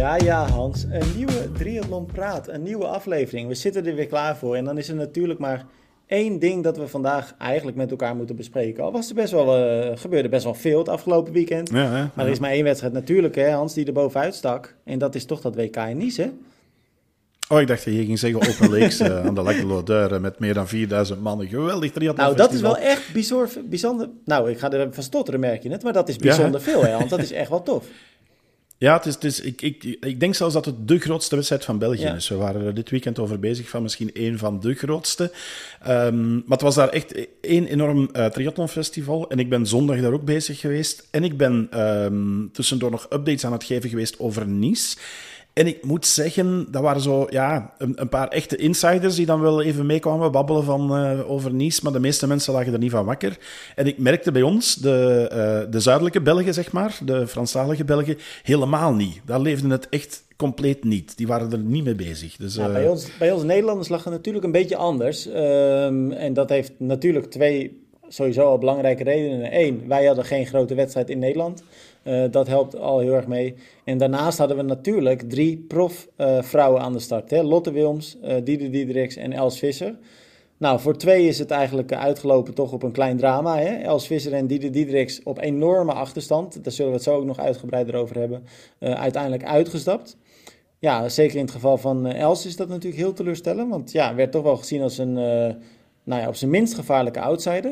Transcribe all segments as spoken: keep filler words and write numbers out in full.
Ja, ja, Hans. Een nieuwe Triathlon Praat, een nieuwe aflevering. We zitten er weer klaar voor. En dan is er natuurlijk maar één ding dat we vandaag eigenlijk met elkaar moeten bespreken. Al was er best wel, uh, gebeurde best wel veel het afgelopen weekend. Ja, hè? Maar er is maar één wedstrijd natuurlijk, hè, Hans, die er bovenuit stak. En dat is toch dat W K in Nice, hè? Oh, ik dacht dat je ging zeggen Open Lakes uh, aan de Lac de Loudeur met meer dan vierduizend mannen. Geweldig triathlon. Nou, dat is wel echt bizar, bijzonder. Nou, ik ga er van stotteren, merk je het. Maar dat is bijzonder ja, veel, hè, Hans. Dat is echt wel tof. Ja, het is, het is, ik, ik, ik denk zelfs dat het de grootste wedstrijd van België ja. is. We waren er dit weekend over bezig van misschien één van de grootste. Um, maar het was daar echt één enorm uh, triathlonfestival. En ik ben zondag daar ook bezig geweest. En ik ben um, tussendoor nog updates aan het geven geweest over Nice. En ik moet zeggen, dat waren zo, ja, een, een paar echte insiders die dan wel even meekwamen babbelen van, uh, over Nice, maar de meeste mensen lagen er niet van wakker. En ik merkte bij ons, de, uh, de zuidelijke Belgen, zeg maar, de Franstalige Belgen, helemaal niet. Daar leefde het echt compleet niet. Die waren er niet mee bezig. Dus, uh... ja, bij, ons, bij ons Nederlanders lag het natuurlijk een beetje anders. Um, en dat heeft natuurlijk twee sowieso al belangrijke redenen. Eén, wij hadden geen grote wedstrijd in Nederland. Uh, dat helpt al heel erg mee. En daarnaast hadden we natuurlijk drie profvrouwen uh, aan de start. Hè? Lotte Wilms, uh, Diede Diederichs en Els Visser. Nou, voor twee is het eigenlijk uitgelopen toch op een klein drama. Hè? Els Visser en Diede Diederichs op enorme achterstand. Daar zullen we het zo ook nog uitgebreider over hebben. Uh, uiteindelijk uitgestapt. Ja, zeker in het geval van uh, Els is dat natuurlijk heel teleurstellend. Want ja, werd toch wel gezien als een, uh, nou ja, op zijn minst gevaarlijke outsider.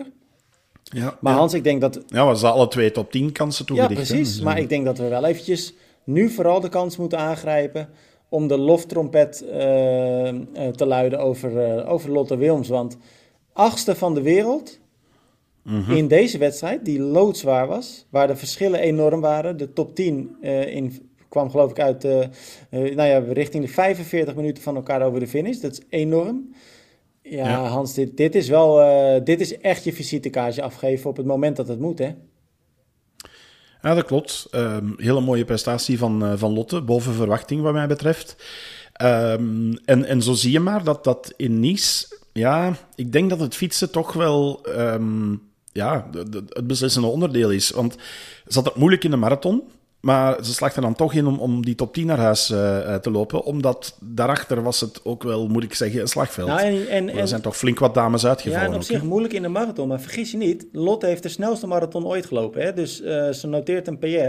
Ja, maar ja. Hans, ik denk dat... Ja, we hadden alle twee top tien kansen toegedicht. Ja, precies. Hè? Maar ik denk dat we wel eventjes nu vooral de kans moeten aangrijpen om de loftrompet uh, uh, te luiden over, uh, over Lotte Wilms. Want achtste van de wereld mm-hmm. in deze wedstrijd, die loodzwaar was, waar de verschillen enorm waren. De top tien uh, in, kwam geloof ik uit uh, uh, nou ja, richting de vijfenveertig minuten van elkaar over de finish. Dat is enorm. Ja, ja, Hans, dit, dit is wel, uh, dit is echt je visitekaartje afgeven op het moment dat het moet, hè? Ja, dat klopt. Um, hele mooie prestatie van, uh, van Lotte, boven verwachting wat mij betreft. Um, en, en zo zie je maar dat dat in Nice, ja, ik denk dat het fietsen toch wel um, ja, de, de, het beslissende onderdeel is. Want ze had het moeilijk in de marathon. Maar ze slaagden dan toch in om, om die top tien naar huis uh, te lopen. Omdat daarachter was het ook wel, moet ik zeggen, een slagveld. Nou, en, en, er zijn toch flink wat dames uitgevallen. Ja, en op zich ook, moeilijk in de marathon. Maar vergis je niet, Lotte heeft de snelste marathon ooit gelopen. Hè? Dus uh, ze noteert een P R.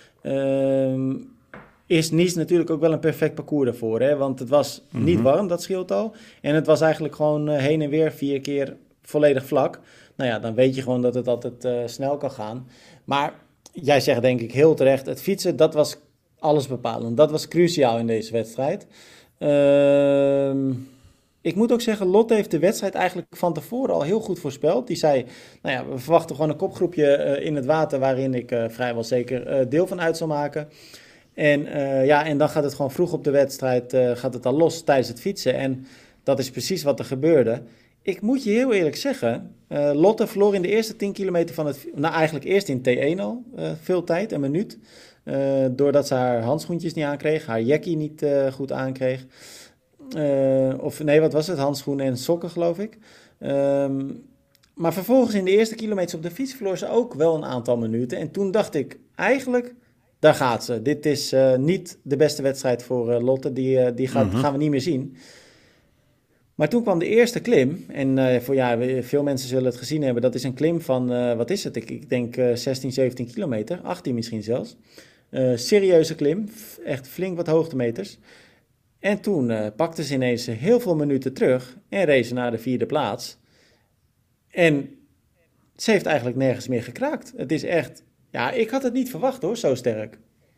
Uh, is Nice natuurlijk ook wel een perfect parcours daarvoor. Hè? Want het was mm-hmm. niet warm, dat scheelt al. En het was eigenlijk gewoon uh, heen en weer vier keer volledig vlak. Nou ja, dan weet je gewoon dat het altijd uh, snel kan gaan. Maar... Jij zegt denk ik heel terecht, het fietsen, dat was alles bepalend. Dat was cruciaal in deze wedstrijd. Uh, ik moet ook zeggen, Lotte heeft de wedstrijd eigenlijk van tevoren al heel goed voorspeld. Die zei, nou ja, we verwachten gewoon een kopgroepje uh, in het water... waarin ik uh, vrijwel zeker uh, deel van uit zal maken. En, uh, ja, en dan gaat het gewoon vroeg op de wedstrijd uh, gaat het al los tijdens het fietsen. En dat is precies wat er gebeurde. Ik moet je heel eerlijk zeggen, uh, Lotte verloor in de eerste tien kilometer van het... Nou, eigenlijk eerst in T één al, uh, veel tijd, een minuut. Uh, doordat ze haar handschoentjes niet aankreeg, haar jackie niet uh, goed aankreeg. Uh, of nee, wat was het? Handschoenen en sokken, geloof ik. Um, maar vervolgens in de eerste kilometers op de fiets verloor ze ook wel een aantal minuten. En toen dacht ik, eigenlijk, daar gaat ze. Dit is uh, niet de beste wedstrijd voor uh, Lotte, die, uh, die gaat, mm-hmm. gaan we niet meer zien. Maar toen kwam de eerste klim, en uh, voor, ja, veel mensen zullen het gezien hebben, dat is een klim van, uh, wat is het, ik, ik denk uh, zestien, zeventien kilometer, achttien misschien zelfs. Uh, serieuze klim, echt flink wat hoogtemeters. En toen uh, pakte ze ineens heel veel minuten terug en reed ze naar de vierde plaats. En ze heeft eigenlijk nergens meer gekraakt. Het is echt, ja, ik had het niet verwacht hoor, zo sterk.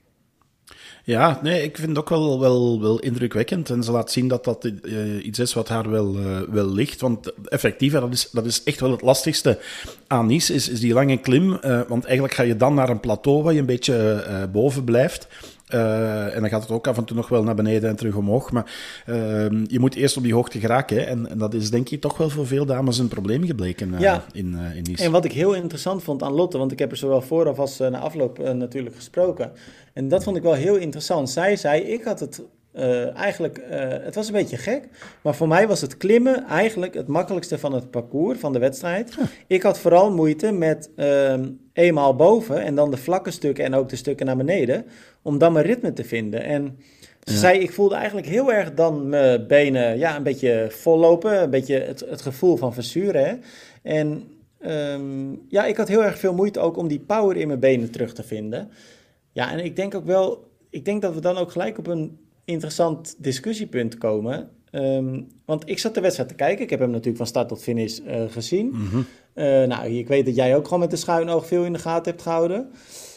Ja, nee, ik vind het ook wel, wel, wel indrukwekkend. En ze laat zien dat dat uh, iets is wat haar wel, uh, wel ligt. Want effectief, dat is, dat is echt wel het lastigste aan Nice, is, is die lange klim. Uh, want eigenlijk ga je dan naar een plateau waar je een beetje uh, boven blijft. Uh, en dan gaat het ook af en toe nog wel naar beneden en terug omhoog. Maar uh, je moet eerst op die hoogte geraken. Hè? En, en dat is denk ik toch wel voor veel dames een probleem gebleken uh, ja. in, uh, in Nice. En wat ik heel interessant vond aan Lotte, want ik heb er zowel vooraf als uh, na afloop uh, natuurlijk gesproken. En dat vond ik wel heel interessant. Zij zei, ik had het Uh, eigenlijk, uh, het was een beetje gek. Maar voor mij was het klimmen eigenlijk het makkelijkste van het parcours, van de wedstrijd. Huh. Ik had vooral moeite met uh, eenmaal boven en dan de vlakke stukken en ook de stukken naar beneden. Om dan mijn ritme te vinden. En ze ja. zei, ik voelde eigenlijk heel erg dan mijn benen ja, een beetje vollopen. Een beetje het, het gevoel van verzuren. Hè? En um, ja, ik had heel erg veel moeite ook om die power in mijn benen terug te vinden. Ja, en ik denk ook wel, ik denk dat we dan ook gelijk op een interessant discussiepunt komen. Um, want ik zat de wedstrijd te kijken. Ik heb hem natuurlijk van start tot finish uh, gezien. Mm-hmm. Uh, nou, ik weet dat jij ook gewoon met een schuin oog veel in de gaten hebt gehouden.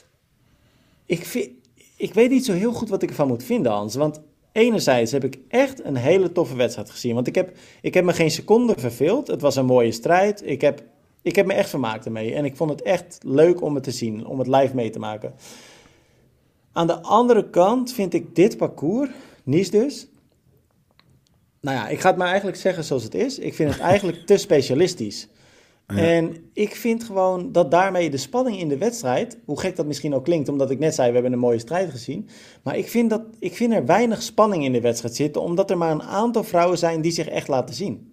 Ik, vind, ik weet niet zo heel goed wat ik ervan moet vinden, Hans. Want enerzijds heb ik echt een hele toffe wedstrijd gezien. Want ik heb, ik heb me geen seconde verveeld. Het was een mooie strijd. Ik heb, ik heb me echt vermaakt ermee. En ik vond het echt leuk om het te zien. Om het live mee te maken. Aan de andere kant vind ik dit parcours, Nice dus... Nou ja, ik ga het maar eigenlijk zeggen zoals het is. Ik vind het eigenlijk te specialistisch. Ja. En ik vind gewoon dat daarmee de spanning in de wedstrijd... hoe gek dat misschien ook klinkt, omdat ik net zei... we hebben een mooie strijd gezien. Maar ik vind, dat, ik vind er weinig spanning in de wedstrijd zitten... omdat er maar een aantal vrouwen zijn die zich echt laten zien.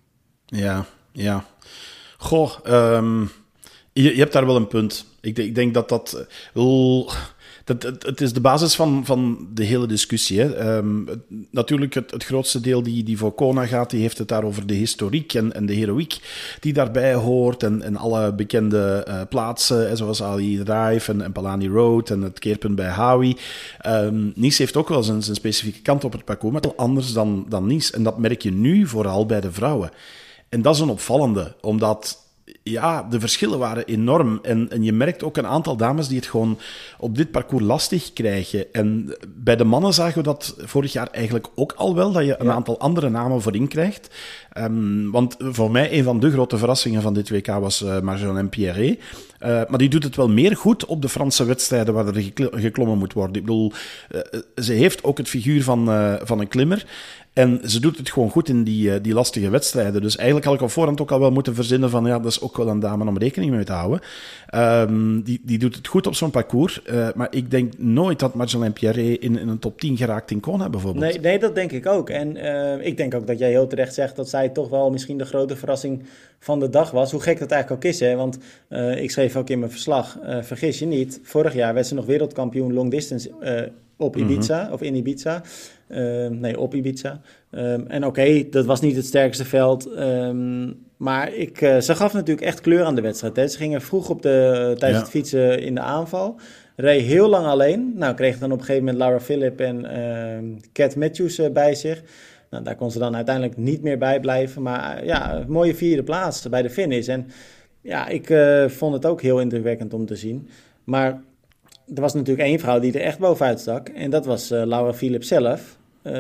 Ja, ja. Goh, um, je, je hebt daar wel een punt. Ik, ik denk dat dat... Uh, Dat, het, het is de basis van, van de hele discussie. Hè. Um, het, natuurlijk, het, het grootste deel die, die voor Kona gaat, die heeft het daar over de historiek en, en de heroïek die daarbij hoort. En, en alle bekende uh, plaatsen, hè, zoals Ali Drive en, en Palani Road en het keerpunt bij Hawi. Um, Nice heeft ook wel zijn, zijn specifieke kant op het parcours, maar heel anders dan, dan Nice. En dat merk je nu vooral bij de vrouwen. En dat is een opvallende, omdat... Ja, de verschillen waren enorm. En, en je merkt ook een aantal dames die het gewoon op dit parcours lastig krijgen. En bij de mannen zagen we dat vorig jaar eigenlijk ook al wel, dat je een ja. aantal andere namen voorin krijgt. Um, want voor mij een van de grote verrassingen van dit W K was uh, Marjolaine Pierret. Uh, maar die doet het wel meer goed op de Franse wedstrijden waar er gekl- geklommen moet worden. Ik bedoel, uh, ze heeft ook het figuur van, uh, van een klimmer. En ze doet het gewoon goed in die, die lastige wedstrijden. Dus eigenlijk had ik op voorhand ook al wel moeten verzinnen van ja, dat is ook wel een dame om rekening mee te houden. Um, die, die doet het goed op zo'n parcours. Uh, maar ik denk nooit dat Marjolaine Pierret in, in een top tien geraakt in Kona bijvoorbeeld. Nee, nee, dat denk ik ook. En uh, ik denk ook dat jij heel terecht zegt dat zij toch wel misschien de grote verrassing van de dag was. Hoe gek dat eigenlijk ook is, hè? Want uh, ik schreef ook in mijn verslag, uh, vergis je niet, vorig jaar werd ze nog wereldkampioen long distance uh, op Ibiza, mm-hmm. of in Ibiza. Uh, nee, op Ibiza. Um, en oké, okay, dat was niet het sterkste veld. Um, maar ik, uh, ze gaf natuurlijk echt kleur aan de wedstrijd. Hè. Ze gingen vroeg op de, tijdens ja. het fietsen in de aanval. Reed heel lang alleen. Nou, kreeg dan op een gegeven moment Laura Philipp en uh, Cat Matthews uh, bij zich. Nou, daar kon ze dan uiteindelijk niet meer bij blijven. Maar uh, ja, een mooie vierde plaats bij de finish. En ja, ik uh, vond het ook heel indrukwekkend om te zien. Maar er was natuurlijk één vrouw die er echt bovenuit stak. En dat was uh, Laura Philipp zelf.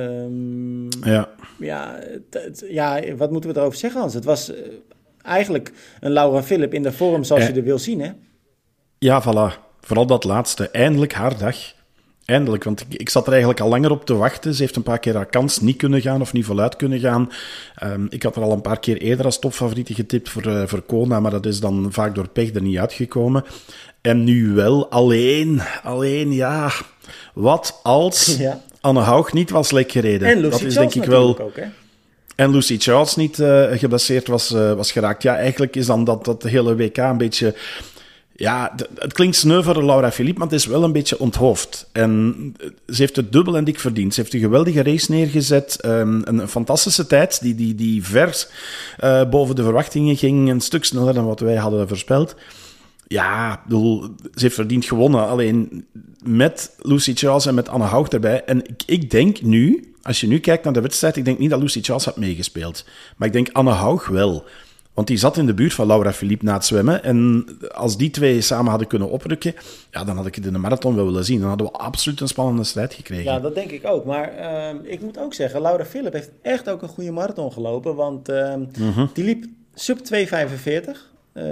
Um, ja. Ja, t- t- ja, wat moeten we erover zeggen, Hans? Het was uh, eigenlijk een Laura Philipp in de vorm zoals eh, je er wil zien, hè? Ja, voilà. Vooral dat laatste. Eindelijk haar dag. Eindelijk, want ik, ik zat er eigenlijk al langer op te wachten. Ze heeft een paar keer haar kans niet kunnen gaan of niet voluit kunnen gaan. Um, ik had er al een paar keer eerder als topfavoriete getipt voor, uh, voor Kona, maar dat is dan vaak door pech er niet uitgekomen. En nu wel. Alleen, alleen, ja... Wat als... Ja. Anne Haug niet was lek gereden. En Lucy dat is Charles denk ik wel. Ook, hè? En Lucy Charles niet uh, geblesseerd was, uh, was geraakt. Ja, eigenlijk is dan dat, dat hele W K een beetje... Ja, d- het klinkt sneu voor Laura Philipp, maar het is wel een beetje onthoofd. En ze heeft het dubbel en dik verdiend. Ze heeft een geweldige race neergezet. Um, een, een fantastische tijd die, die, die ver uh, boven de verwachtingen ging. Een stuk sneller dan wat wij hadden voorspeld. Ja, bedoel, ze heeft verdiend gewonnen. Alleen met Lucy Charles en met Anne Haug erbij. En ik, ik denk nu, als je nu kijkt naar de wedstrijd, ik denk niet dat Lucy Charles had meegespeeld. Maar ik denk Anne Haug wel. Want die zat in de buurt van Laura Philipp na het zwemmen. En als die twee samen hadden kunnen oprukken, ja, dan had ik het in de marathon wel willen zien. Dan hadden we absoluut een spannende strijd gekregen. Ja, dat denk ik ook. Maar uh, ik moet ook zeggen, Laura Philipp heeft echt ook een goede marathon gelopen. Want uh, mm-hmm. die liep sub twee vijfenveertig. Uh,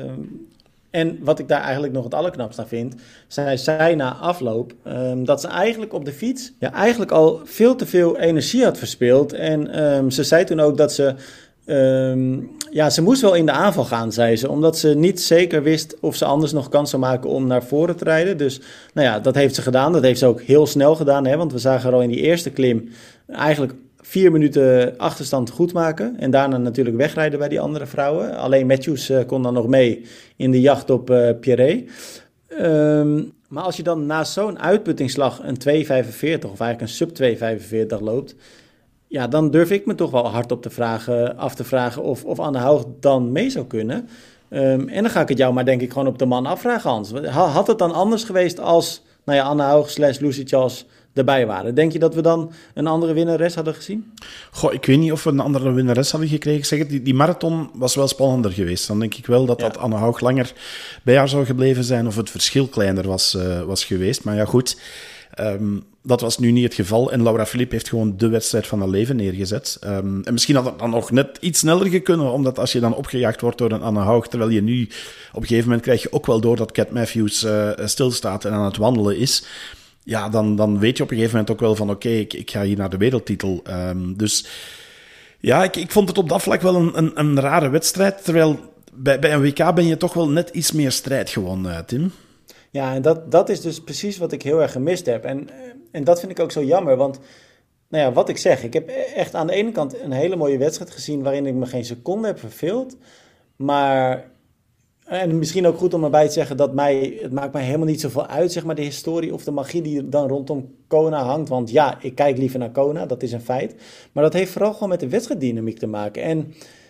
En wat ik daar eigenlijk nog het allerknapst aan vind, zij zei na afloop um, dat ze eigenlijk op de fiets ja, eigenlijk al veel te veel energie had verspeeld. En um, ze zei toen ook dat ze Um, ja, ze moest wel in de aanval gaan, zei ze. Omdat ze niet zeker wist of ze anders nog kans zou maken om naar voren te rijden. Dus nou ja, dat heeft ze gedaan. Dat heeft ze ook heel snel gedaan. Hè? Want we zagen er al in die eerste klim eigenlijk vier minuten achterstand goed maken. En daarna natuurlijk wegrijden bij die andere vrouwen. Alleen Matthews uh, kon dan nog mee in de jacht op uh, Pierret. Um, maar als je dan na zo'n uitputtingsslag een twee vijfenveertig of eigenlijk een sub twee vijfenveertig loopt, ja, dan durf ik me toch wel hardop te vragen, af te vragen of, of Anne Haug dan mee zou kunnen. Um, en dan ga ik het jou maar denk ik gewoon op de man afvragen, Hans. Had het dan anders geweest als nou ja, Anne Haug slash Lucy Charles erbij waren? Denk je dat we dan een andere winnares hadden gezien? Goh, ik weet niet of we een andere winnares hadden gekregen. Ik zeg het, die, die marathon was wel spannender geweest. Dan denk ik wel dat, ja. dat Anne Haug langer bij haar zou gebleven zijn of het verschil kleiner was, uh, was geweest. Maar ja, goed. Um, dat was nu niet het geval. En Laura Philippe heeft gewoon de wedstrijd van haar leven neergezet. Um, en misschien had het dan nog net iets sneller gekund, omdat als je dan opgejaagd wordt door een Anne Haug, terwijl je nu op een gegeven moment krijg je ook wel door dat Cat Matthews uh, stilstaat en aan het wandelen is. Ja, dan, dan weet je op een gegeven moment ook wel van oké, okay, ik, ik ga hier naar de wereldtitel. Um, dus ja, ik, ik vond het op dat vlak wel een, een, een rare wedstrijd. Terwijl bij, bij een W K ben je toch wel net iets meer strijd gewoon, uh, Tim. Ja, en dat, dat is dus precies wat ik heel erg gemist heb. En, en dat vind ik ook zo jammer, want nou ja, wat ik zeg, ik heb echt aan de ene kant een hele mooie wedstrijd gezien waarin ik me geen seconde heb verveeld. Maar, en misschien ook goed om erbij te zeggen dat mij, het maakt mij helemaal niet zoveel uit, zeg maar, de historie of de magie die dan rondom Kona hangt. Want ja, ik kijk liever naar Kona, dat is een feit. Maar dat heeft vooral gewoon met de wedstrijddynamiek te maken. En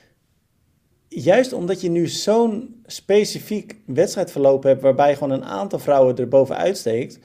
juist omdat je nu zo'n specifiek wedstrijdverloop hebt waarbij gewoon een aantal vrouwen er bovenuit steekt,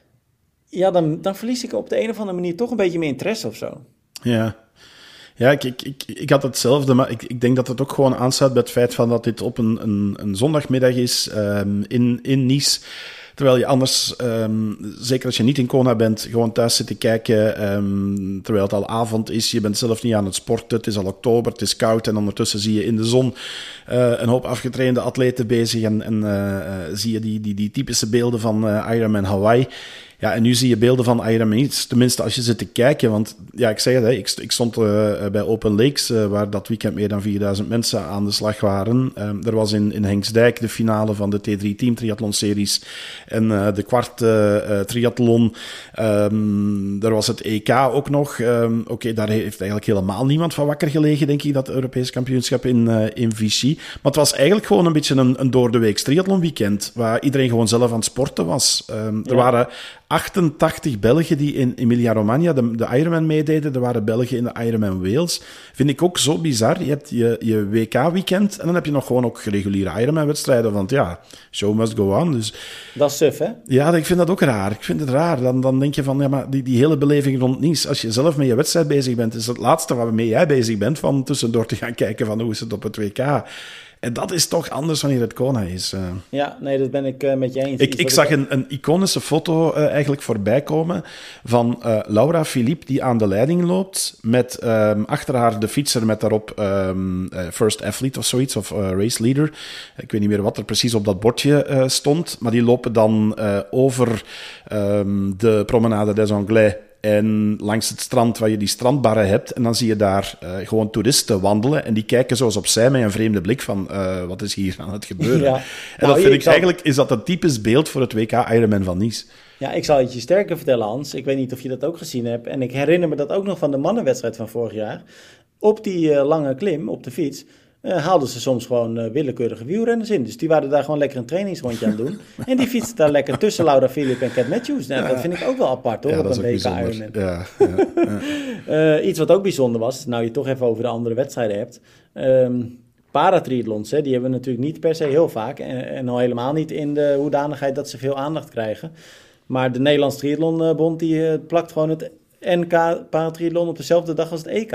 ja, dan, dan verlies ik op de een of andere manier toch een beetje meer interesse of zo. Ja, ja ik, ik, ik, ik had hetzelfde, maar ik, ik denk dat het ook gewoon aansluit bij het feit van dat dit op een, een, een zondagmiddag is um, in, in Nice. Terwijl je anders, um, zeker als je niet in Kona bent, gewoon thuis zit te kijken, um, terwijl het al avond is. Je bent zelf niet aan het sporten, het is al oktober, het is koud en ondertussen zie je in de zon uh, een hoop afgetrainde atleten bezig en, en uh, uh, zie je die, die, die typische beelden van uh, Ironman Hawaii. Ja, en nu zie je beelden van Ironman iets, tenminste als je zit te kijken. Want ja, ik zeg het, hè, ik, ik stond uh, bij Open Lakes, uh, waar dat weekend meer dan vierduizend mensen aan de slag waren. Um, er was in, in Henksdijk de finale van de T drie Team Triathlon Series en uh, de kwart uh, uh, triathlon. Um, er was het E K ook nog. Um, Oké, okay, daar heeft eigenlijk helemaal niemand van wakker gelegen, denk ik, dat Europees kampioenschap in, uh, in Vichy. Maar het was eigenlijk gewoon een beetje een, een door de week triathlon weekend, waar iedereen gewoon zelf aan het sporten was. Um, er ja. waren achtentachtig Belgen die in Emilia-Romagna de, de Ironman meededen. Er waren Belgen in de Ironman Wales. Vind ik ook zo bizar. Je hebt je, je W K-weekend en dan heb je nog gewoon ook reguliere Ironman-wedstrijden. Want ja, show must go on. Dus, dat is suf, hè? Ja, ik vind dat ook raar. Ik vind het raar. Dan, dan denk je van, ja, maar die, die hele beleving rond Nice, als je zelf met je wedstrijd bezig bent, is het laatste waarmee jij bezig bent, van tussendoor te gaan kijken van hoe is het op het W K. En dat is toch anders wanneer het Kona is. Uh. Ja, nee, dat ben ik uh, met je eens. Ik, ik zag ik... een, een iconische foto uh, eigenlijk voorbij komen van uh, Laura Philippe die aan de leiding loopt met um, achter haar de fietser met daarop um, uh, First Athlete of zoiets, of uh, Race Leader. Ik weet niet meer wat er precies op dat bordje uh, stond, maar die lopen dan uh, over um, de Promenade des Anglais en langs het strand waar je die strandbarren hebt. En dan zie je daar uh, gewoon toeristen wandelen. En die kijken zoals opzij met een vreemde blik van uh, wat is hier aan het gebeuren. Ja. En nou, dat vind ik zal... eigenlijk, is dat een typisch beeld voor het W K Ironman van Nice. Ja, ik zal het je sterker vertellen, Hans. Ik weet niet of je dat ook gezien hebt. En ik herinner me dat ook nog van de mannenwedstrijd van vorig jaar. Op die uh, lange klim, op de fiets, Uh, haalden ze soms gewoon uh, willekeurige wielrenners in. Dus die waren daar gewoon lekker een trainingsrondje aan doen. En die fietsten daar lekker tussen Laura Philippe en Cat Matthews. Nou, ja. Dat vind ik ook wel apart, hoor, ja, op een W K Ironman. Ja, ja, ja. uh, iets wat ook bijzonder was, nou je toch even over de andere wedstrijden hebt. Um, paratriathlons, hè, die hebben we natuurlijk niet per se heel vaak. En, en al helemaal niet in de hoedanigheid dat ze veel aandacht krijgen. Maar de Nederlandse Triathlonbond die uh, plakt gewoon het N K paratriathlon op dezelfde dag als het E K.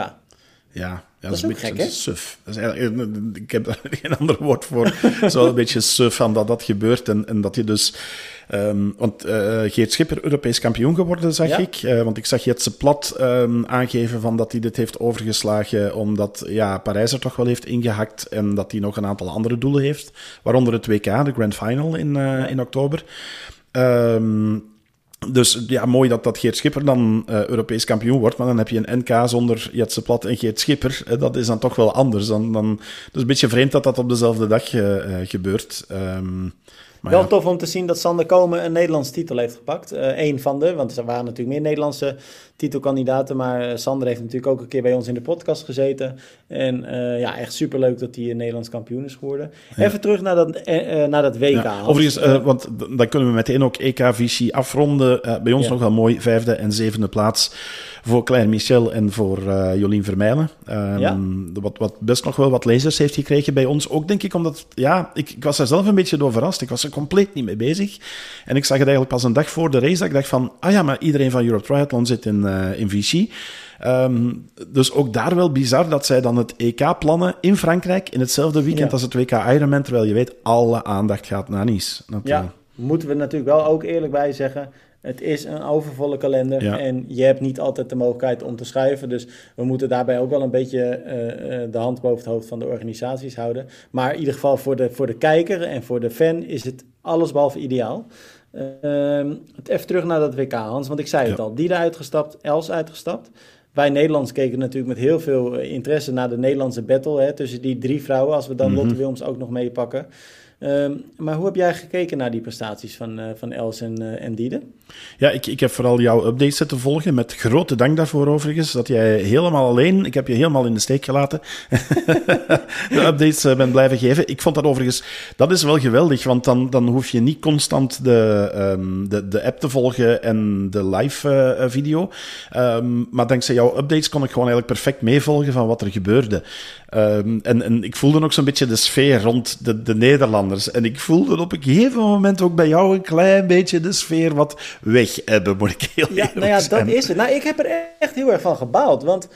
Ja, ja, dat, dat is een beetje gek, suf. Dat is eigenlijk, ik heb daar geen ander woord voor. Zo een beetje suf van dat dat gebeurt. En, en dat je dus... Um, want uh, Geert Schipper, Europees kampioen geworden, zag ja. ik. Uh, want ik zag Jetse Plat um, aangeven van dat hij dit heeft overgeslagen, omdat ja, Parijs er toch wel heeft ingehakt en dat hij nog een aantal andere doelen heeft. Waaronder het W K, de Grand Final in, uh, in oktober. Um, Dus ja, mooi dat, dat Geert Schipper dan uh, Europees kampioen wordt, maar dan heb je een N K zonder Jetse Plat en Geert Schipper. Uh, dat is dan toch wel anders. Dan, dan, dus een beetje vreemd dat dat op dezelfde dag uh, uh, gebeurt. Um, Maar Wel ja. tof om te zien dat Sander Komen een Nederlandse titel heeft gepakt. Eén uh, van de, want er waren natuurlijk meer Nederlandse titelkandidaten. Maar Sander heeft natuurlijk ook een keer bij ons in de podcast gezeten. En uh, ja, echt superleuk dat hij een Nederlands kampioen is geworden. Ja. Even terug naar dat, uh, naar dat W K. Ja. Overigens, uh, want dan kunnen we meteen ook E K Vichy afronden. Uh, bij ons ja. nog wel mooi, vijfde en zevende plaats voor Claire Michel en voor uh, Jolien Vermeijlen. Um, ja. wat, wat best nog wel wat lezers heeft gekregen bij ons. Ook denk ik omdat, ja, ik, ik was er zelf een beetje door verrast. Ik was er compleet niet mee bezig. En ik zag het eigenlijk pas een dag voor de race dat ik dacht van, ah ja, maar iedereen van Europe Triathlon zit in, uh, in Vichy. Um, dus ook daar wel bizar dat zij dan het E K plannen in Frankrijk in hetzelfde weekend ja. als het W K Ironman, terwijl je weet, alle aandacht gaat naar Nice. Ja, moeten we natuurlijk wel ook eerlijk bij zeggen. Het is een overvolle kalender ja. en je hebt niet altijd de mogelijkheid om te schuiven. Dus we moeten daarbij ook wel een beetje uh, de hand boven het hoofd van de organisaties houden. Maar in ieder geval voor de, voor de kijker en voor de fan is het allesbehalve ideaal. Uh, even terug naar dat W K, Hans, want ik zei het ja. al. Diede uitgestapt, Els uitgestapt. Wij Nederlanders keken natuurlijk met heel veel interesse naar de Nederlandse battle. Hè, tussen die drie vrouwen, als we dan mm-hmm. Lotte Wilms ook nog meepakken. Um, maar hoe heb jij gekeken naar die prestaties van, uh, van Els en, uh, en Diede? Ja, ik, ik heb vooral jouw updates zitten volgen. Met grote dank daarvoor overigens. Dat jij helemaal alleen... Ik heb je helemaal in de steek gelaten. de updates uh, ben blijven geven. Ik vond dat overigens... Dat is wel geweldig, want dan, dan hoef je niet constant de, um, de, de app te volgen en de live uh, video. Um, maar dankzij jouw updates kon ik gewoon eigenlijk perfect meevolgen van wat er gebeurde. Um, en, en ik voelde ook zo'n beetje de sfeer rond de, de Nederlanders. En ik voelde op een gegeven moment ook bij jou een klein beetje de sfeer wat weg hebben, moet ik heel ja, nou ja, zijn. Dat is het. Nou, ik heb er echt heel erg van gebaald. Want,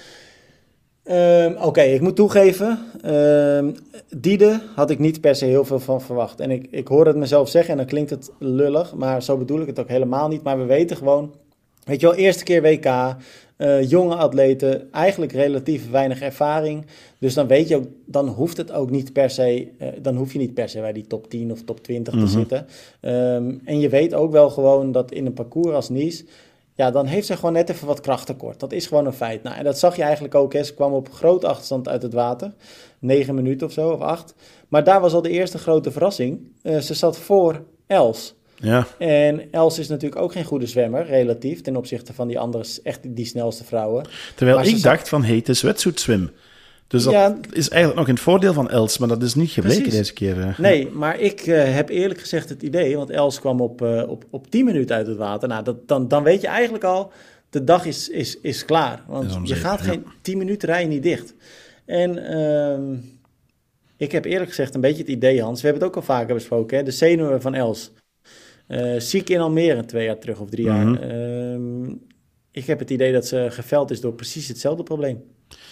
um, oké, okay, ik moet toegeven, um, Diede had ik niet per se heel veel van verwacht. En ik, ik hoor het mezelf zeggen en dan klinkt het lullig, maar zo bedoel ik het ook helemaal niet. Maar we weten gewoon, weet je wel, eerste keer W K... Uh, jonge atleten, eigenlijk relatief weinig ervaring. Dus dan weet je ook, dan hoeft het ook niet per se, uh, dan hoef je niet per se bij die top tien of top twintig mm-hmm. te zitten. Um, en je weet ook wel gewoon dat in een parcours als Nice, ja, dan heeft ze gewoon net even wat krachttekort. Dat is gewoon een feit. Nou, en dat zag je eigenlijk ook, hè. Ze kwam op grote achterstand uit het water. Negen minuten of zo, of acht. Maar daar was al de eerste grote verrassing. Uh, ze zat voor Els. Ja. En Els is natuurlijk ook geen goede zwemmer, relatief, ten opzichte van die andere, echt die snelste vrouwen. Terwijl ik dacht zat... van, hey, het is wetsuitswim. Dus dat ja, is eigenlijk nog in het voordeel van Els, maar dat is niet gebleken precies. Deze keer. Uh. Nee, maar ik uh, heb eerlijk gezegd het idee, want Els kwam op, uh, op, op tien minuten uit het water. Nou, dat, dan, dan weet je eigenlijk al, de dag is, is, is klaar. Want je zeker, gaat geen ja. tien minuten rijden niet dicht. En uh, ik heb eerlijk gezegd een beetje het idee, Hans, we hebben het ook al vaker besproken, hè, de zenuwen van Els. Uh, ziek in Almere twee jaar terug of drie mm-hmm. jaar. Uh, ik heb het idee dat ze geveld is door precies hetzelfde probleem.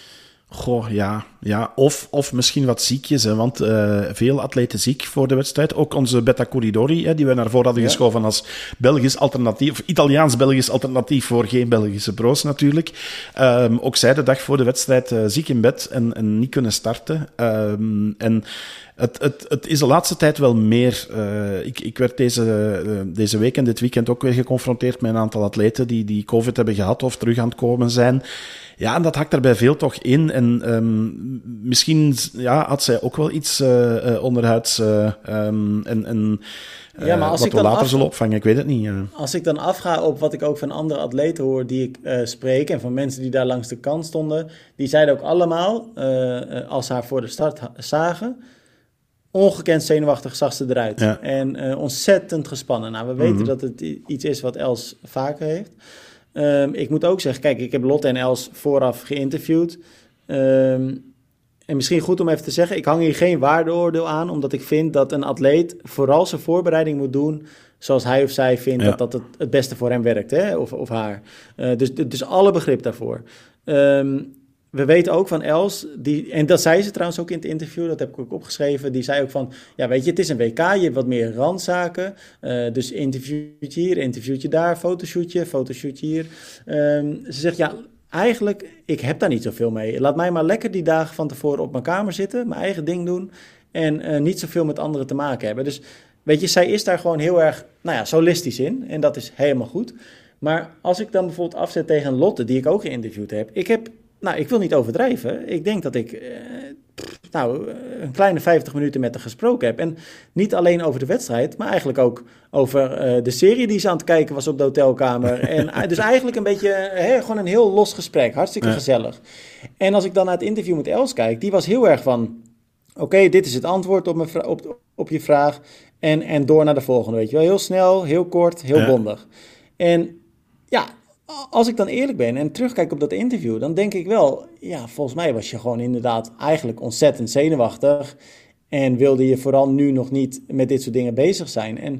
Goh, ja. ja. Of, of misschien wat ziekjes, hè, want uh, veel atleten ziek voor de wedstrijd. Ook onze Betta Corridori, hè, die we naar voren hadden ja. geschoven als Belgisch alternatief, of Italiaans-Belgisch alternatief voor geen Belgische pro's natuurlijk. Um, ook zij de dag voor de wedstrijd uh, ziek in bed en, en niet kunnen starten. Um, en Het, het, het is de laatste tijd wel meer. Uh, ik, ik werd deze, uh, deze week en dit weekend ook weer geconfronteerd met een aantal atleten die, die COVID hebben gehad of terug aan het komen zijn. Ja, en dat hakt er bij veel toch in. En um, misschien ja, had zij ook wel iets uh, uh, onderhuids uh, um, en, en uh, ja, maar als wat ik we later af... zullen opvangen. Ik weet het niet. Uh. Als ik dan afga op wat ik ook van andere atleten hoor die ik uh, spreek en van mensen die daar langs de kant stonden, die zeiden ook allemaal, uh, als haar voor de start ha- zagen, ongekend zenuwachtig zag ze eruit. Ja. En uh, ontzettend gespannen. Nou, we weten mm-hmm. dat het iets is wat Els vaker heeft. Um, ik moet ook zeggen, kijk, ik heb Lotte en Els vooraf geïnterviewd. Um, en misschien goed om even te zeggen, ik hang hier geen waardeoordeel aan, omdat ik vind dat een atleet vooral zijn voorbereiding moet doen zoals hij of zij vindt ja. dat dat het, het beste voor hem werkt, hè? Of, of haar. Uh, dus, dus alle begrip daarvoor. Um, We weten ook van Els, die, en dat zei ze trouwens ook in het interview, dat heb ik ook opgeschreven, die zei ook van, ja weet je, het is een W K, je hebt wat meer randzaken, uh, dus interviewtje hier, interviewtje daar, fotoshootje, fotoshootje hier. Um, ze zegt, ja, eigenlijk, ik heb daar niet zoveel mee. Laat mij maar lekker die dagen van tevoren op mijn kamer zitten, mijn eigen ding doen en uh, niet zoveel met anderen te maken hebben. Dus weet je, zij is daar gewoon heel erg, nou ja, solistisch in. En dat is helemaal goed. Maar als ik dan bijvoorbeeld afzet tegen Lotte, die ik ook geïnterviewd heb. Ik heb, nou, ik wil niet overdrijven. Ik denk dat ik, eh, pff, nou, een kleine vijftig minuten met haar gesproken heb. En niet alleen over de wedstrijd, maar eigenlijk ook over uh, de serie die ze aan het kijken was op de hotelkamer. En dus eigenlijk een beetje, hè, gewoon een heel los gesprek. Hartstikke ja. gezellig. En als ik dan naar het interview met Els kijk, die was heel erg van, oké, okay, dit is het antwoord op, mijn vra- op, op je vraag. En, en door naar de volgende, weet je wel. Heel snel, heel kort, heel ja. bondig. En ja, als ik dan eerlijk ben en terugkijk op dat interview, dan denk ik wel, ja, volgens mij was je gewoon inderdaad eigenlijk ontzettend zenuwachtig en wilde je vooral nu nog niet met dit soort dingen bezig zijn. En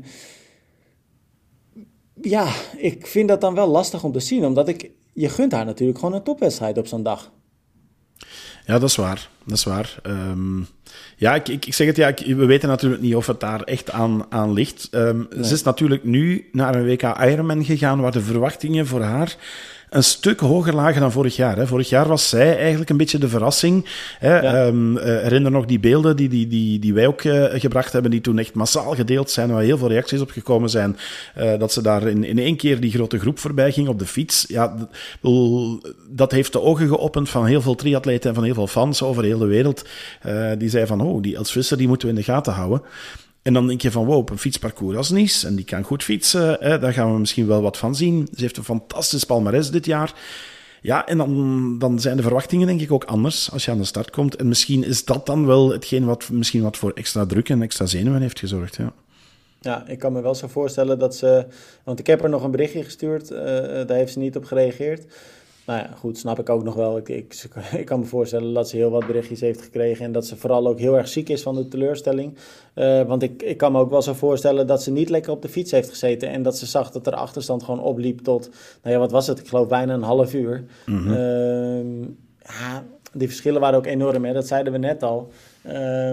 ja, ik vind dat dan wel lastig om te zien, omdat ik, je gunt haar natuurlijk gewoon een topwedstrijd op zo'n dag. Ja, dat is waar. Dat is waar. Um, ja, ik, ik, ik zeg het, ja, ik, we weten natuurlijk niet of het daar echt aan, aan ligt. Um, nee. Ze is natuurlijk nu naar een W K Ironman gegaan, waar de verwachtingen voor haar een stuk hoger lagen dan vorig jaar. Hè. Vorig jaar was zij eigenlijk een beetje de verrassing. Hè. Ja. Um, uh, herinner nog die beelden die, die, die, die wij ook uh, gebracht hebben, die toen echt massaal gedeeld zijn, waar heel veel reacties op gekomen zijn, uh, dat ze daar in, in één keer die grote groep voorbij ging op de fiets. Ja, d- dat heeft de ogen geopend van heel veel triatleten en van heel veel fans over heel de wereld. Uh, die zeiden van, oh, die Els Visser, die moeten we in de gaten houden. En dan denk je van, wow, op een fietsparcours als Nice, en die kan goed fietsen, hè, daar gaan we misschien wel wat van zien. Ze heeft een fantastisch palmares dit jaar. Ja, en dan, dan zijn de verwachtingen denk ik ook anders als je aan de start komt. En misschien is dat dan wel hetgeen wat misschien wat voor extra druk en extra zenuwen heeft gezorgd, ja. Ja, ik kan me wel zo voorstellen dat ze... Want ik heb er nog een berichtje gestuurd, uh, daar heeft ze niet op gereageerd. Nou ja, goed, snap ik ook nog wel. Ik, ik, ik kan me voorstellen dat ze heel wat berichtjes heeft gekregen en dat ze vooral ook heel erg ziek is van de teleurstelling. Uh, want ik, ik kan me ook wel zo voorstellen dat ze niet lekker op de fiets heeft gezeten en dat ze zag dat er achterstand gewoon opliep tot, nou ja, wat was het? Ik geloof bijna een half uur. Mm-hmm. Uh, ja, die verschillen waren ook enorm, hè? Dat zeiden we net al. Uh,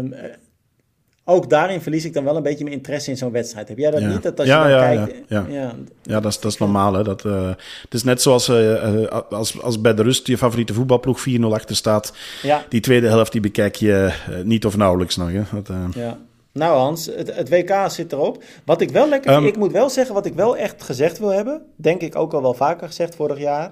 Ook daarin verlies ik dan wel een beetje mijn interesse in zo'n wedstrijd. Heb jij dat ja. niet? Dat als ja, je dan ja, kijkt, ja, ja. ja. ja dat, is, dat is normaal. Hè? Dat, uh, het is net zoals uh, als, als bij de rust je favoriete voetbalploeg vier nul achter staat. Ja. Die tweede helft die bekijk je uh, niet of nauwelijks nog. Hè? Dat, uh... ja. Nou Hans, het, het W K zit erop. Wat ik wel lekker vind, um, ik moet wel zeggen, wat ik wel echt gezegd wil hebben, denk ik ook al wel vaker gezegd vorig jaar.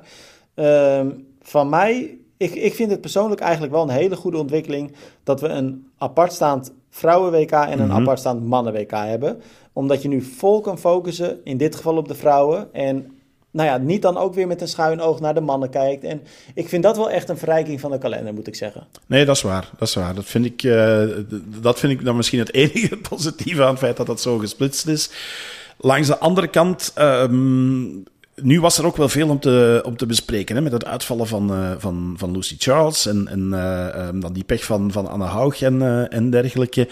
Um, van mij, ik, ik vind het persoonlijk eigenlijk wel een hele goede ontwikkeling dat we een apartstaand vrouwen-W K en een mm-hmm. apartstaand mannen-W K hebben. Omdat je nu vol kan focussen, in dit geval op de vrouwen. En nou ja, niet dan ook weer met een schuin oog naar de mannen kijkt. En ik vind dat wel echt een verrijking van de kalender, moet ik zeggen. Nee, dat is waar. Dat is waar. Dat vind ik, uh, dat vind ik dan misschien het enige positieve aan het feit dat dat zo gesplitst is. Langs de andere kant... Um, Nu was er ook wel veel om te, om te bespreken, hè, met het uitvallen van, uh, van, van Lucy Charles en, en uh, um, dan die pech van, van Anne Haug en, uh, en dergelijke.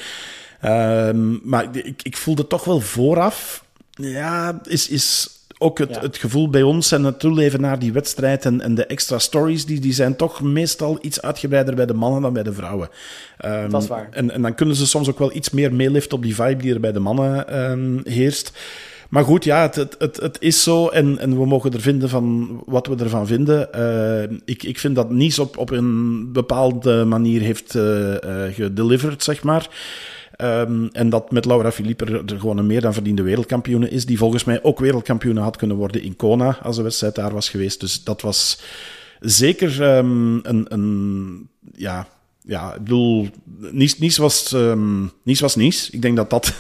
Um, maar ik, ik voelde toch wel vooraf, ja, is, is ook het, ja. het gevoel bij ons en het toeleven naar die wedstrijd en, en de extra stories, die, die zijn toch meestal iets uitgebreider bij de mannen dan bij de vrouwen. Um, dat is waar. En, en dan kunnen ze soms ook wel iets meer meeliften op die vibe die er bij de mannen um, heerst. Maar goed, ja, het, het, het, het is zo en, en we mogen er vinden van wat we ervan vinden. Uh, ik, ik vind dat Nice op, op een bepaalde manier heeft uh, uh, gedeliverd, zeg maar. Um, en dat met Laura Philippe er, er gewoon een meer dan verdiende wereldkampioene is, die volgens mij ook wereldkampioene had kunnen worden in Kona als de wedstrijd daar was geweest. Dus dat was zeker um, een, een... ja... Ja, ik bedoel, Nice, Nice, was, um, Nice was Nice. Ik denk dat dat,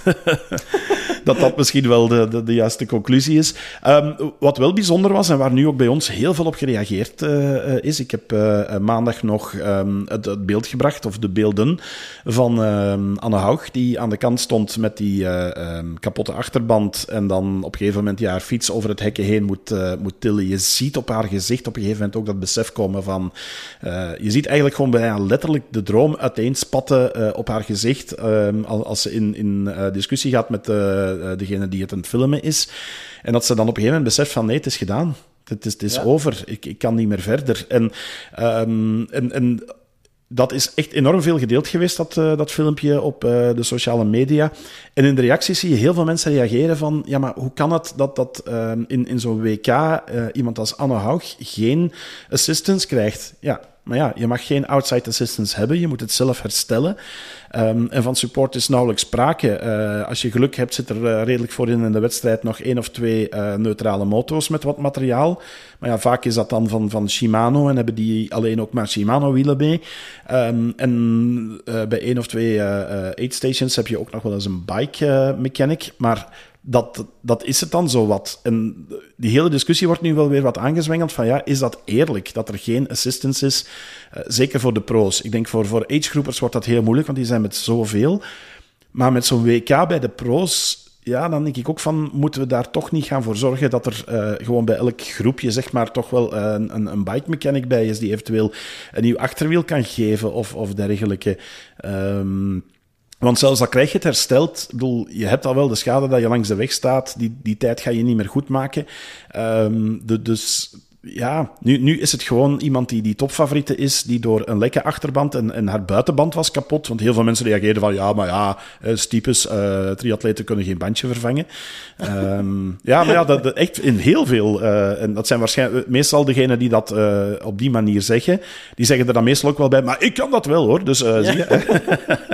dat, dat misschien wel de, de, de juiste conclusie is. Um, wat wel bijzonder was, en waar nu ook bij ons heel veel op gereageerd uh, is, ik heb uh, maandag nog um, het, het beeld gebracht, of de beelden, van um, Anne Haug, die aan de kant stond met die uh, um, kapotte achterband en dan op een gegeven moment ja, haar fiets over het hekken heen moet, uh, moet tillen. Je ziet op haar gezicht op een gegeven moment ook dat besef komen van... Uh, je ziet eigenlijk gewoon bijna letterlijk de droom uiteenspatten uh, op haar gezicht uh, als ze in, in uh, discussie gaat met uh, degene die het aan het filmen is. En dat ze dan op een gegeven moment beseft van nee, het is gedaan. Het is, het is ja. over. Ik, ik kan niet meer verder. En, um, en, en dat is echt enorm veel gedeeld geweest, dat, uh, dat filmpje op uh, de sociale media. En in de reacties zie je heel veel mensen reageren van ja, maar hoe kan het dat, dat uh, in, in zo'n W K uh, iemand als Anne Haug geen assistance krijgt? Ja, Maar ja, je mag geen outside assistance hebben. Je moet het zelf herstellen. Um, en van support is nauwelijks sprake. Uh, als je geluk hebt, zit er uh, redelijk voorin in de wedstrijd nog één of twee uh, neutrale moto's met wat materiaal. Maar ja, vaak is dat dan van, van Shimano en hebben die alleen ook maar Shimano-wielen mee. Um, en uh, bij één of twee uh, uh, aid stations heb je ook nog wel eens een bike uh, mechanic. Maar dat, dat is het dan zo wat. En die hele discussie wordt nu wel weer wat aangezwengeld van ja, is dat eerlijk dat er geen assistance is? Uh, zeker voor de pro's. Ik denk voor, voor agegroepers wordt dat heel moeilijk, want die zijn met zoveel. Maar met zo'n W K bij de pro's, ja, dan denk ik ook van, moeten we daar toch niet gaan voor zorgen dat er uh, gewoon bij elk groepje, zeg maar, toch wel uh, een, een bike mechanic bij is die eventueel een nieuw achterwiel kan geven of, of dergelijke. Um, Want zelfs dat krijg je het hersteld. Ik bedoel, je hebt al wel de schade dat je langs de weg staat. Die, die tijd ga je niet meer goed maken. Um, de, dus ja, nu, nu is het gewoon iemand die, die topfavoriete is, die door een lekke achterband en, en haar buitenband was kapot. Want heel veel mensen reageerden van, ja, maar ja, typisch, uh, triatleten kunnen geen bandje vervangen. Um, ja, maar ja, dat, dat echt in heel veel, uh, en dat zijn waarschijnlijk meestal degenen die dat uh, op die manier zeggen, die zeggen er dan meestal ook wel bij, maar ik kan dat wel, hoor. Dus, uh, ja. Zie je.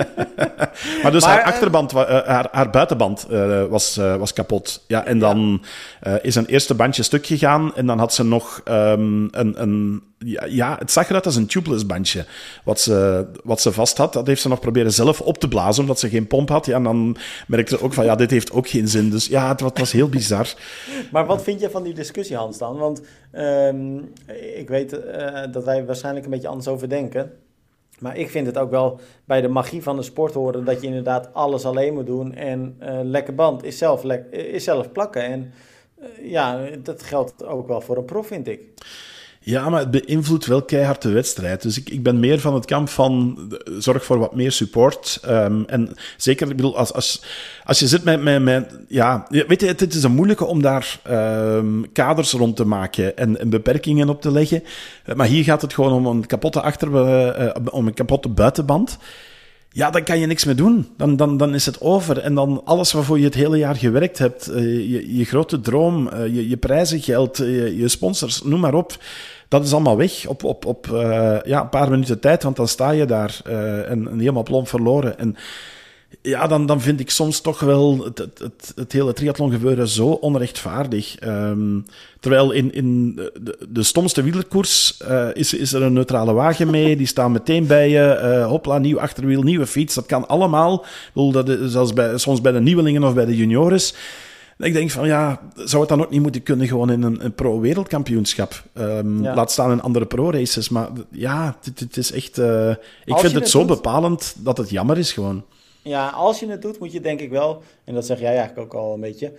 Maar dus maar, haar achterband, uh, haar, haar buitenband uh, was, uh, was kapot. Ja, en dan uh, is een eerste bandje stuk gegaan en dan had ze nog um, een... een ja, ja, het zag eruit als een tubeless bandje wat ze, wat ze vast had. Dat heeft ze nog proberen zelf op te blazen, omdat ze geen pomp had. Ja, en dan merkte ze ook van, ja, dit heeft ook geen zin. Dus ja, het, het was heel bizar. Maar wat vind je van die discussie, Hans, dan? Want um, ik weet uh, dat wij waarschijnlijk een beetje anders over denken. Maar ik vind het ook wel bij de magie van de sport horen dat je inderdaad alles alleen moet doen. En uh, lekker band is zelf, le- is zelf plakken. En uh, ja, dat geldt ook wel voor een prof, vind ik. Ja, maar het beïnvloedt wel keihard de wedstrijd. Dus ik, ik ben meer van het kamp van zorg voor wat meer support. Um, en zeker, ik bedoel, als, als, als je zit met, met, met... Ja, weet je, het, het is een moeilijke om daar um, kaders rond te maken en, en beperkingen op te leggen. Maar hier gaat het gewoon om een kapotte achter, uh, om een kapotte buitenband. Ja, dan kan je niks meer doen. Dan, dan, dan is het over. En dan alles waarvoor je het hele jaar gewerkt hebt, uh, je, je grote droom, uh, je, je prijzengeld, uh, je sponsors, noem maar op. Dat is allemaal weg op, op, op uh, ja, een paar minuten tijd, want dan sta je daar uh, en, en helemaal plomp verloren. En ja, dan, dan vind ik soms toch wel het, het, het, het hele triathlon gebeuren zo onrechtvaardig. Um, terwijl in, in de, de stomste wielerkoers uh, is, is er een neutrale wagen mee, die staan meteen bij je, uh, hopla, nieuw achterwiel, nieuwe fiets, dat kan allemaal. Ik bedoel, dat is zelfs bij, soms bij de nieuwelingen of bij de juniores. Ik denk van, ja, zou het dan ook niet moeten kunnen gewoon in een, een pro-wereldkampioenschap? Um, ja. Laat staan in andere pro-races. Maar ja, het, het is echt... Uh, ik Als vind het, het zo doet, bepalend dat het jammer is gewoon. Ja, als je het doet, moet je denk ik wel... En dat zeg jij eigenlijk ook al een beetje.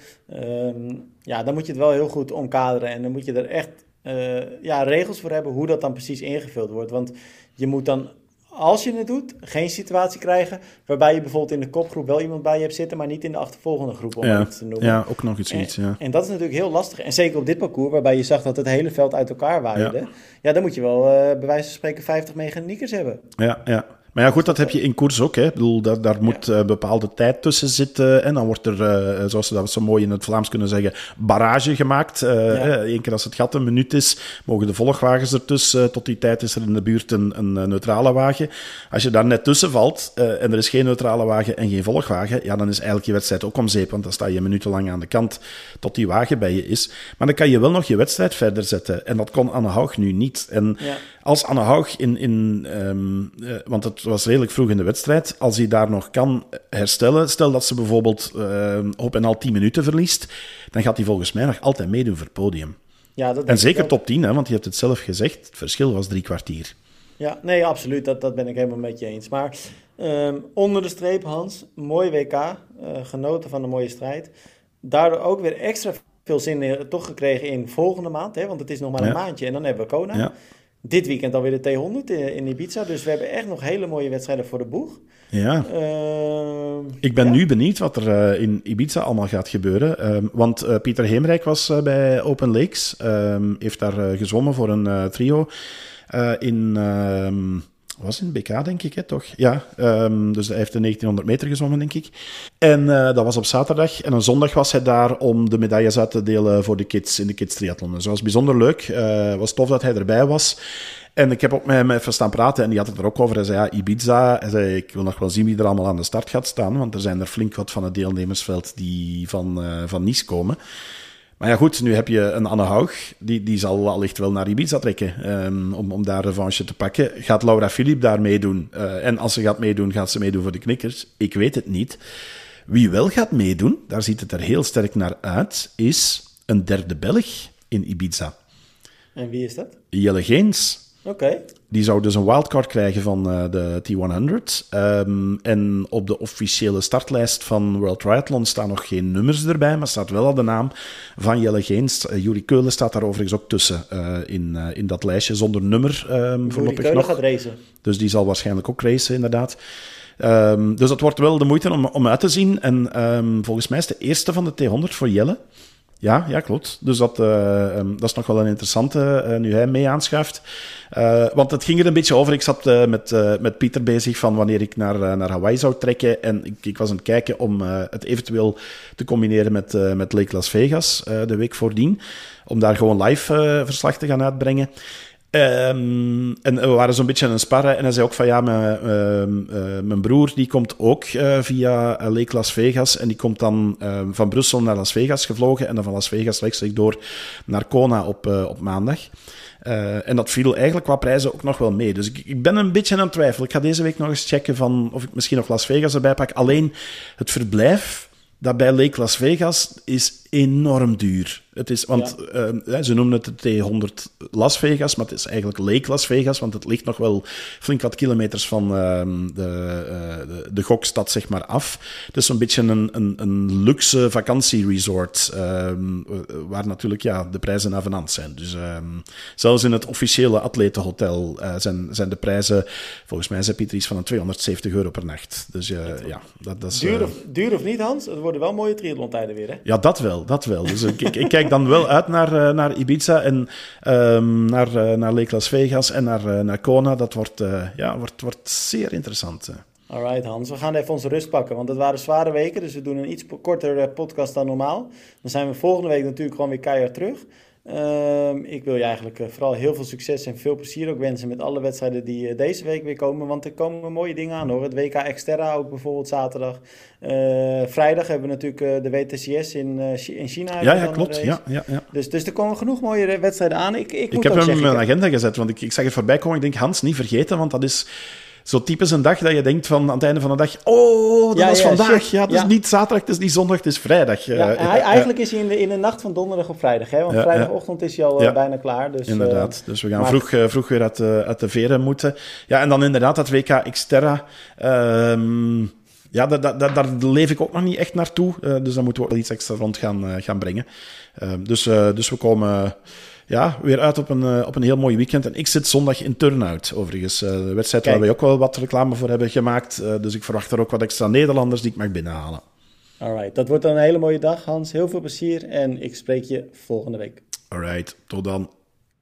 Um, ja, dan moet je het wel heel goed omkaderen. En dan moet je er echt uh, ja, regels voor hebben hoe dat dan precies ingevuld wordt. Want je moet dan... Als je het doet, geen situatie krijgen waarbij je bijvoorbeeld in de kopgroep wel iemand bij je hebt zitten, maar niet in de achtervolgende groep, om ja, het te noemen. Ja, ook nog iets. En, iets ja. en dat is natuurlijk heel lastig. En zeker op dit parcours, waarbij je zag dat het hele veld uit elkaar waaide. Ja, ja dan moet je wel uh, bij wijze van spreken vijftig mechaniekers hebben. Ja, ja. Maar ja, goed, dat heb je in koers ook. Hè. Ik bedoel, daar, daar moet een ja. uh, bepaalde tijd tussen zitten. En dan wordt er, uh, zoals ze dat zo mooi in het Vlaams kunnen zeggen, barrage gemaakt. Uh, ja. Eén keer als het gat een minuut is, mogen de volgwagens ertussen. Uh, tot die tijd is er in de buurt een, een neutrale wagen. Als je daar net tussen valt uh, en er is geen neutrale wagen en geen volgwagen, ja, dan is eigenlijk je wedstrijd ook om zeep. Want dan sta je minutenlang aan de kant tot die wagen bij je is. Maar dan kan je wel nog je wedstrijd verder zetten. En dat kon Anne Haug nu niet. En ja. als Anne Haug in... in um, uh, want het was redelijk vroeg in de wedstrijd. Als hij daar nog kan herstellen, stel dat ze bijvoorbeeld uh, op en al tien minuten verliest, dan gaat hij volgens mij nog altijd meedoen voor het podium. Ja, dat en zeker top tien, hè, want je hebt het zelf gezegd, het verschil was drie kwartier. Ja, nee, absoluut, dat, dat ben ik helemaal met je eens. Maar um, onder de streep, Hans, mooi W K, uh, genoten van een mooie strijd. Daardoor ook weer extra veel zin in, toch gekregen in volgende maand, hè, want het is nog maar een ja. maandje en dan hebben we Kona. Ja. Dit weekend alweer de T honderd in Ibiza. Dus we hebben echt nog hele mooie wedstrijden voor de boeg. Ja. Uh, ik ben ja. nu benieuwd wat er uh, in Ibiza allemaal gaat gebeuren. Uh, want uh, Pieter Heemrijk was uh, bij Open Lakes. Uh, heeft daar uh, gezwommen voor een uh, trio. Uh, in... Uh, was in B K, denk ik, hè, toch? Ja, um, dus hij heeft de negentienhonderd meter gezwommen, denk ik. En uh, dat was op zaterdag. En een zondag was hij daar om de medailles uit te delen voor de kids in de kids triathlon. Dus dat was bijzonder leuk. Het uh, was tof dat hij erbij was. En ik heb ook met hem even staan praten en die had het er ook over. Hij zei, ja, Ibiza, hij zei, ik wil nog wel zien wie er allemaal aan de start gaat staan, want er zijn er flink wat van het deelnemersveld die van, uh, van Nice komen. Maar ja, goed, nu heb je een Anne Haug, die, die zal allicht wel naar Ibiza trekken, um, om, om daar revanche te pakken. Gaat Laura Philippe daar meedoen? Uh, en als ze gaat meedoen, gaat ze meedoen voor de knikkers? Ik weet het niet. Wie wel gaat meedoen, daar ziet het er heel sterk naar uit, is een derde Belg in Ibiza. En wie is dat? Jelle Geens. Oké. Okay. Die zou dus een wildcard krijgen van uh, de T honderd. Um, en op de officiële startlijst van World Triathlon staan nog geen nummers erbij, maar staat wel al de naam van Jelle Geens. Uh, Juri Keulen staat daar overigens ook tussen uh, in, uh, in dat lijstje, zonder nummer um, voorlopig nog. Keulen gaat racen. Dus die zal waarschijnlijk ook racen, inderdaad. Um, dus dat wordt wel de moeite om, om uit te zien. En um, volgens mij is de eerste van de T honderd voor Jelle. Ja, ja, klopt. Dus dat, uh, um, dat is nog wel een interessante, uh, nu hij mee aanschuift. Uh, want het ging er een beetje over. Ik zat uh, met, uh, met Pieter bezig van wanneer ik naar, uh, naar Hawaii zou trekken. En ik, ik was aan het kijken om uh, het eventueel te combineren met, uh, met Lake Las Vegas uh, de week voordien. Om daar gewoon live uh, verslag te gaan uitbrengen. Um, en we waren zo'n beetje aan het sparren en hij zei ook van ja, mijn, uh, uh, mijn broer die komt ook uh, via Lake Las Vegas en die komt dan uh, van Brussel naar Las Vegas gevlogen en dan van Las Vegas rechtstreeks door naar Kona op, uh, op maandag. Uh, en dat viel eigenlijk qua prijzen ook nog wel mee. Dus ik, ik ben een beetje aan het twijfelen. Ik ga deze week nog eens checken van of ik misschien nog Las Vegas erbij pak. Alleen het verblijf dat bij Lake Las Vegas is enorm duur. Het is, want ja. uh, ze noemen het de T honderd Las Vegas, maar het is eigenlijk Lake Las Vegas, want het ligt nog wel flink wat kilometers van uh, de, uh, de, de gokstad zeg maar, af. Het is een beetje een, een, een luxe vakantieresort, uh, waar natuurlijk ja, de prijzen avenant zijn. Dus uh, zelfs in het officiële atletenhotel uh, zijn, zijn de prijzen, volgens mij, zei Pieter, iets van tweehonderdzeventig euro per nacht. Dus uh, ja, dat, dat is... Duur of, duur of niet, Hans? Het worden wel mooie triathlontijden weer, hè? Ja, dat wel, dat wel. Dus ik, ik, ik kijk dan wel uit naar, uh, naar Ibiza en um, naar, uh, naar Lake Las Vegas en naar, uh, naar Kona. Dat wordt, uh, ja, wordt, wordt zeer interessant. Alright Hans, we gaan even onze rust pakken, want het waren zware weken, dus we doen een iets kortere podcast dan normaal. Dan zijn we volgende week natuurlijk gewoon weer keihard terug. Uh, ik wil je eigenlijk uh, vooral heel veel succes en veel plezier ook wensen met alle wedstrijden die uh, deze week weer komen. Want er komen mooie dingen aan hoor. Het W K Xterra ook bijvoorbeeld zaterdag. Uh, vrijdag hebben we natuurlijk uh, de W T C S in, uh, in China. Ja, ja klopt. Ja, ja, ja. Dus, dus er komen genoeg mooie wedstrijden aan. Ik, ik, ik moet heb ook hem zeggen, in mijn agenda gezet, want ik, ik zag het voorbij komen. Ik denk, Hans, niet vergeten, want dat is... Zo typisch een dag dat je denkt van aan het einde van de dag... Oh, dat ja, was ja, vandaag. Shit. Ja, het is ja. niet zaterdag, het is niet zondag, het is vrijdag. Ja, hij, ja, eigenlijk ja. is hij in de, in de nacht van donderdag op vrijdag. Hè? Want ja, vrijdagochtend ja. is hij al ja. bijna klaar. Dus, inderdaad. Dus we gaan maar... vroeg, uh, vroeg weer uit, uh, uit de veren moeten. Ja, en dan inderdaad dat W K Xterra... Um, ja, daar, daar, daar leef ik ook nog niet echt naartoe. Uh, dus daar moeten we wel iets extra rond gaan, uh, gaan brengen. Uh, dus, uh, dus we komen... Ja, weer uit op een, uh, op een heel mooi weekend. En ik zit zondag in Turnhout, overigens. Uh, de wedstrijd Kijk. waar wij ook wel wat reclame voor hebben gemaakt. Uh, dus ik verwacht er ook wat extra Nederlanders die ik mag binnenhalen. Alright, dat wordt dan een hele mooie dag, Hans. Heel veel plezier en ik spreek je volgende week. Alright, tot dan.